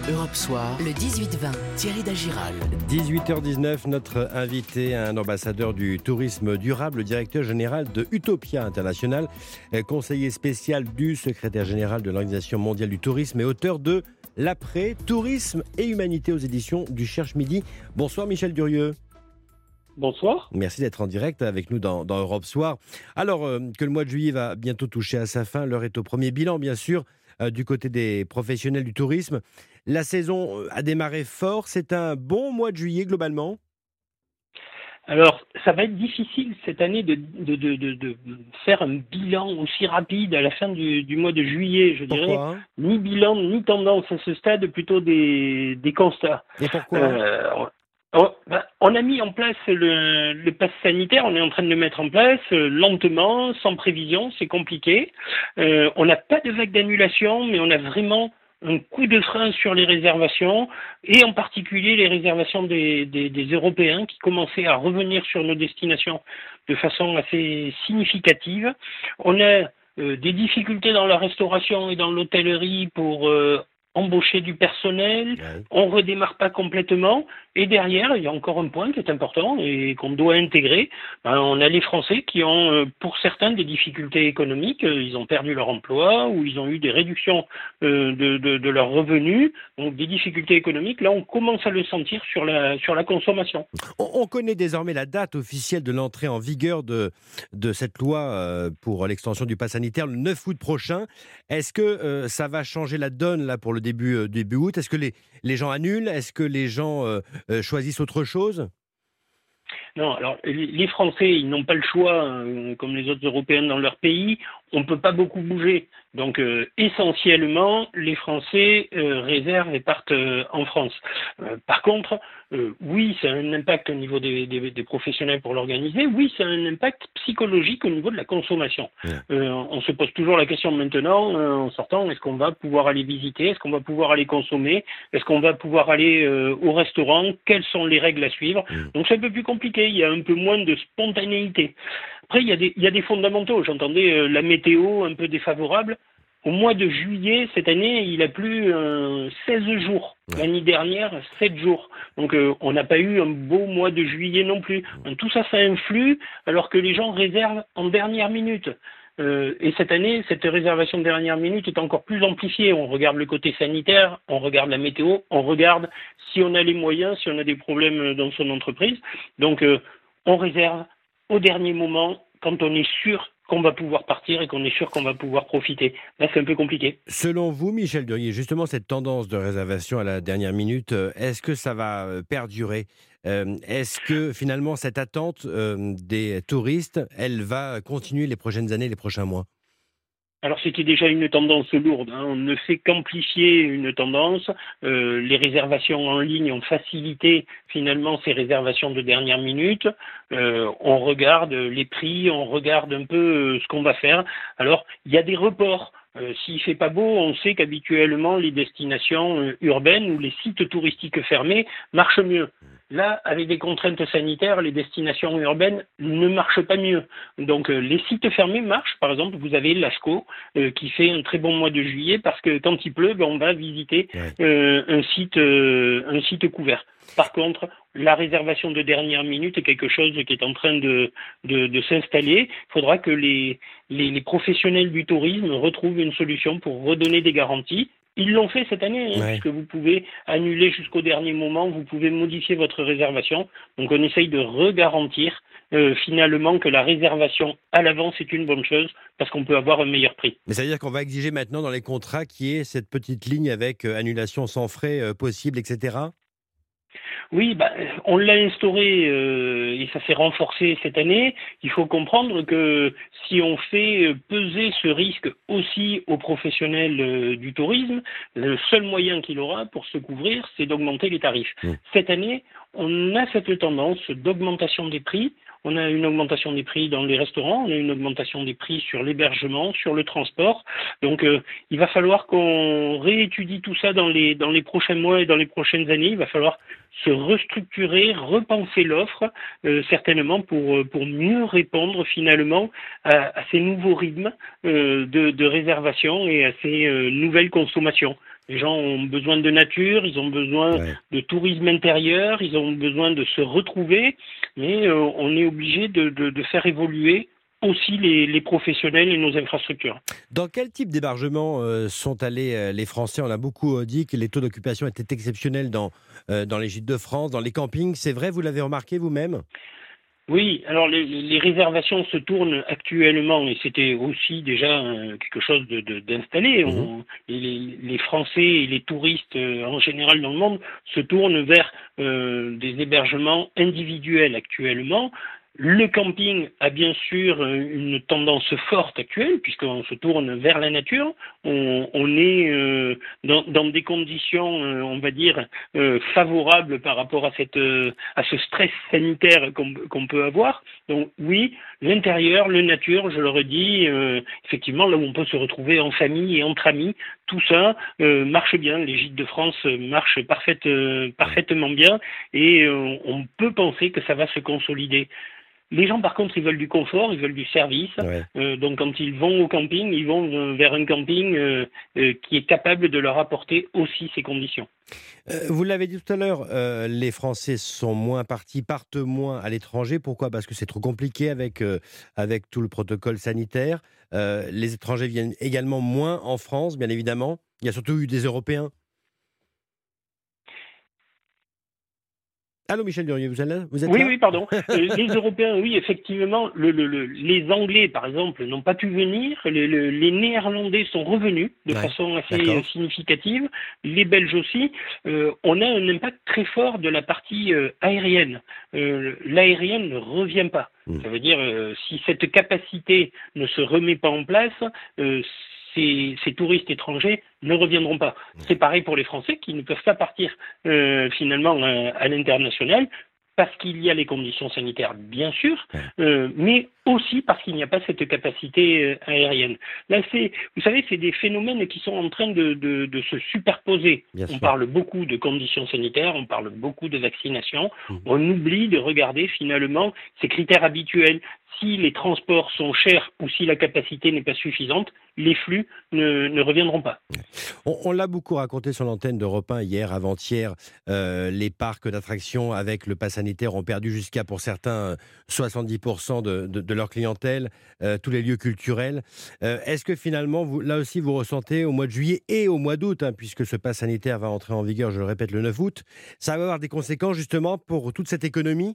Europe Soir, le 18-20, Thierry Dagiral. 18h19, notre invité, un ambassadeur du tourisme durable, le directeur général de Utopia International, conseiller spécial du secrétaire général de l'Organisation mondiale du tourisme et auteur de L'après, tourisme et humanité aux éditions du Cherche Midi. Bonsoir Michel Durieux. Bonsoir. Merci d'être en direct avec nous dans Europe Soir. Alors que le mois de juillet va bientôt toucher à sa fin, l'heure est au premier bilan bien sûr du côté des professionnels du tourisme. La saison a démarré fort, c'est un bon mois de juillet globalement? Alors, ça va être difficile cette année de faire un bilan aussi rapide à la fin du mois de juillet, je dirais. Pourquoi? Ni bilan, ni tendance à ce stade, plutôt des constats. Et pourquoi? On a mis en place le pass sanitaire, on est en train de le mettre en place lentement, sans prévision, c'est compliqué. On n'a pas de vague d'annulation, mais on a vraiment un coup de frein sur les réservations, et en particulier les réservations des Européens qui commençaient à revenir sur nos destinations de façon assez significative. On a des difficultés dans la restauration et dans l'hôtellerie pour embaucher du personnel, Ouais. on redémarre pas complètement, et derrière, il y a encore un point qui est important et qu'on doit intégrer. On a les Français qui ont, pour certains, des difficultés économiques, ils ont perdu leur emploi, ou ils ont eu des réductions de leurs revenus, donc des difficultés économiques. Là, on commence à le sentir sur la consommation. On connaît désormais la date officielle de l'entrée en vigueur de cette loi pour l'extension du pass sanitaire, le 9 août prochain. Est-ce que ça va changer la donne là, pour le début août? Est-ce que les gens annulent? Est-ce que les gens choisissent autre chose? Non, alors les Français, ils n'ont pas le choix, comme les autres Européens dans leur pays. On ne peut pas beaucoup bouger. Donc, essentiellement, les Français réservent et partent en France. Par contre, oui, ça a un impact au niveau des professionnels pour l'organiser. Oui, ça a un impact psychologique au niveau de la consommation. On se pose toujours la question maintenant, en sortant, est-ce qu'on va pouvoir aller visiter? Est-ce qu'on va pouvoir aller consommer? Est-ce qu'on va pouvoir aller au restaurant? Quelles sont les règles à suivre? Donc, c'est un peu plus compliqué. Il y a un peu moins de spontanéité. Après, il y a des fondamentaux. J'entendais la météo un peu défavorable. Au mois de juillet, cette année, il a plu 16 jours. L'année dernière, 7 jours. Donc, on n'a pas eu un beau mois de juillet non plus. Donc, tout ça, ça influe, alors que les gens réservent en dernière minute. Et cette année, cette réservation de dernière minute est encore plus amplifiée. On regarde le côté sanitaire, on regarde la météo, on regarde si on a les moyens, si on a des problèmes dans son entreprise. Donc, on réserve au dernier moment, quand on est sûr qu'on va pouvoir partir et qu'on est sûr qu'on va pouvoir profiter. Là, c'est un peu compliqué. Selon vous, Michel Durieux, justement, cette tendance de réservation à la dernière minute, est-ce que ça va perdurer? Est-ce que finalement cette attente des touristes, elle va continuer les prochaines années, les prochains mois? Alors c'était déjà une tendance lourde, on ne fait qu'amplifier une tendance. Les réservations en ligne ont facilité finalement ces réservations de dernière minute. On regarde les prix, on regarde un peu ce qu'on va faire. Alors il y a des reports. S'il fait pas beau, on sait qu'habituellement les destinations urbaines ou les sites touristiques fermés marchent mieux. Là, avec des contraintes sanitaires, les destinations urbaines ne marchent pas mieux. Donc les sites fermés marchent. Par exemple, vous avez Lascaux qui fait un très bon mois de juillet parce que quand il pleut, on va visiter un site couvert. Par contre, la réservation de dernière minute est quelque chose qui est en train de s'installer. Il faudra que les professionnels du tourisme retrouvent une solution pour redonner des garanties. Ils l'ont fait cette année, puisque vous pouvez annuler jusqu'au dernier moment, vous pouvez modifier votre réservation. Donc on essaye de regarantir finalement que la réservation à l'avance est une bonne chose, parce qu'on peut avoir un meilleur prix. Mais ça veut dire qu'on va exiger maintenant dans les contrats qu'il y ait cette petite ligne avec annulation sans frais possible, etc.? Oui, on l'a instauré et ça s'est renforcé cette année. Il faut comprendre que si on fait peser ce risque aussi aux professionnels du tourisme, le seul moyen qu'il aura pour se couvrir, c'est d'augmenter les tarifs. Cette année, on a cette tendance d'augmentation des prix. On a une augmentation des prix dans les restaurants, on a une augmentation des prix sur l'hébergement, sur le transport. Donc, il va falloir qu'on réétudie tout ça dans les prochains mois et dans les prochaines années. Il va falloir se restructurer, repenser l'offre, certainement pour mieux répondre finalement à ces nouveaux rythmes de réservation et à ces nouvelles consommations. Les gens ont besoin de nature, ils ont besoin de tourisme intérieur, ils ont besoin de se retrouver, mais on est obligé de faire évoluer aussi les professionnels et nos infrastructures. Dans quel type d'hébergement sont allés les Français? On a beaucoup dit que les taux d'occupation étaient exceptionnels dans les gîtes de France, dans les campings. C'est vrai, vous l'avez remarqué vous-même? Oui, alors les réservations se tournent actuellement, et c'était aussi déjà quelque chose d'installé. Les Français et les touristes en général dans le monde se tournent vers des hébergements individuels actuellement. Le camping a bien sûr une tendance forte actuelle, puisqu'on se tourne vers la nature. On est dans des conditions, on va dire, favorables par rapport à ce stress sanitaire qu'on peut avoir. Donc oui, l'intérieur, le nature, je le redis, effectivement, là où on peut se retrouver en famille et entre amis, tout ça marche bien. Les gîtes de France marchent parfaitement bien, et on peut penser que ça va se consolider. Les gens, par contre, ils veulent du confort, ils veulent du service. Donc, quand ils vont au camping, ils vont vers un camping qui est capable de leur apporter aussi ces conditions. Vous l'avez dit tout à l'heure, les Français sont moins partis, partent moins à l'étranger. Pourquoi? Parce que c'est trop compliqué avec tout le protocole sanitaire. Les étrangers viennent également moins en France, bien évidemment. Il y a surtout eu des Européens. Allô, Michel Durieux, vous êtes là? Oui, pardon. Les Européens, oui, effectivement. Les Anglais, par exemple, n'ont pas pu venir. Les Néerlandais sont revenus de façon assez significative. Les Belges aussi. On a un impact très fort de la partie aérienne. L'aérienne ne revient pas. Ça veut dire, si cette capacité ne se remet pas en place, ces touristes étrangers ne reviendront pas. C'est pareil pour les Français qui ne peuvent pas partir finalement à l'international, parce qu'il y a les conditions sanitaires, bien sûr, mais aussi parce qu'il n'y a pas cette capacité aérienne. Là, vous savez, c'est des phénomènes qui sont en train de se superposer. On parle beaucoup de conditions sanitaires, on parle beaucoup de vaccination. On oublie de regarder finalement ces critères habituels. Si les transports sont chers ou si la capacité n'est pas suffisante, les flux ne reviendront pas. On l'a beaucoup raconté sur l'antenne d'Europe 1 hier, avant-hier. Les parcs d'attractions avec le pass sanitaire ont perdu jusqu'à, pour certains, 70% de leur clientèle, tous les lieux culturels. Est-ce que finalement, là aussi, vous ressentez au mois de juillet et au mois d'août, puisque ce pass sanitaire va entrer en vigueur, je le répète, le 9 août, ça va avoir des conséquences justement pour toute cette économie?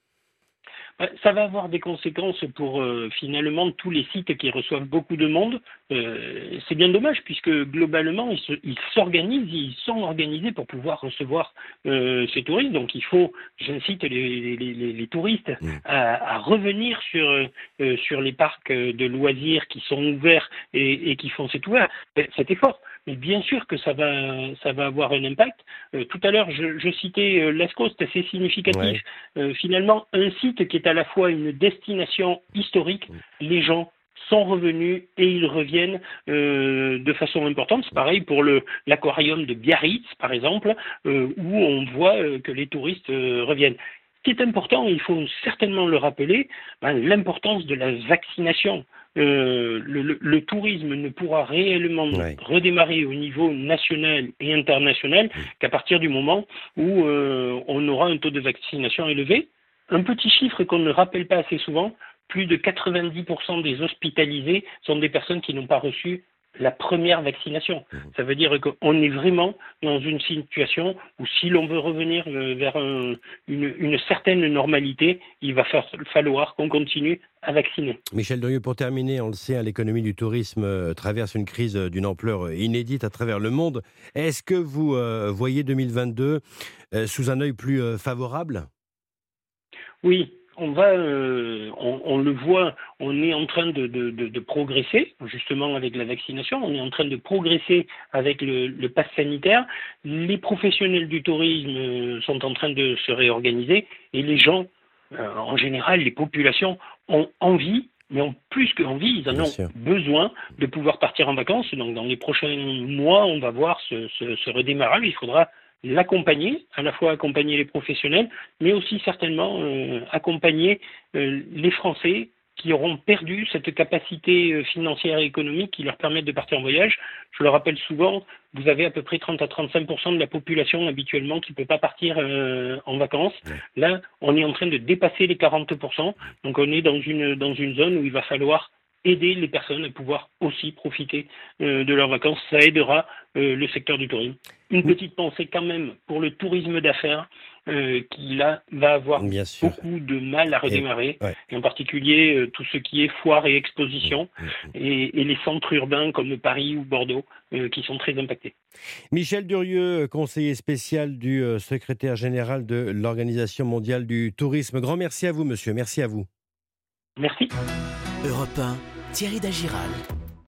Ça va avoir des conséquences pour finalement tous les sites qui reçoivent beaucoup de monde. C'est bien dommage, puisque globalement ils s'organisent, ils sont organisés pour pouvoir recevoir ces touristes. Donc il faut, j'incite les touristes à revenir sur les parcs de loisirs qui sont ouverts et qui font cet effort. Mais bien sûr que ça va avoir un impact. Tout à l'heure, je citais Lascaux, c'est assez significatif. Finalement, un site qui est à la fois une destination historique, les gens sont revenus et ils reviennent de façon importante. C'est pareil pour l'aquarium de Biarritz, par exemple, où on voit que les touristes reviennent. Ce qui est important, il faut certainement le rappeler, l'importance de la vaccination. Le tourisme ne pourra réellement redémarrer au niveau national et international qu'à partir du moment où on aura un taux de vaccination élevé. Un petit chiffre qu'on ne rappelle pas assez souvent, plus de 90% des hospitalisés sont des personnes qui n'ont pas reçu la première vaccination. Ça veut dire qu'on est vraiment dans une situation où si l'on veut revenir vers une certaine normalité, il va falloir qu'on continue à vacciner. Michel Durieux, pour terminer, on le sait, l'économie du tourisme traverse une crise d'une ampleur inédite à travers le monde. Est-ce que vous voyez 2022 sous un œil plus favorable? Oui. On le voit, on est en train de progresser, justement avec la vaccination, on est en train de progresser avec le pass sanitaire. Les professionnels du tourisme sont en train de se réorganiser et les gens, en général, les populations ont envie, mais plus qu'envie, ils en ont besoin de pouvoir partir en vacances. Donc dans les prochains mois, on va voir ce redémarrage. Il faudra l'accompagner, à la fois accompagner les professionnels, mais aussi certainement accompagner les Français qui auront perdu cette capacité financière et économique qui leur permet de partir en voyage. Je le rappelle souvent, vous avez à peu près 30 à 35% de la population habituellement qui ne peut pas partir en vacances. Là, on est en train de dépasser les 40%. Donc on est dans une zone où il va falloir aider les personnes à pouvoir aussi profiter de leurs vacances. Ça aidera le secteur du tourisme. Une petite pensée quand même pour le tourisme d'affaires qui là va avoir beaucoup de mal à redémarrer, et en particulier tout ce qui est foire et exposition et les centres urbains comme Paris ou Bordeaux qui sont très impactés. Michel Durieux, conseiller spécial du secrétaire général de l'Organisation mondiale du tourisme. Grand merci à vous, monsieur. Merci à vous. Merci. Europe 1, Thierry Dagiral.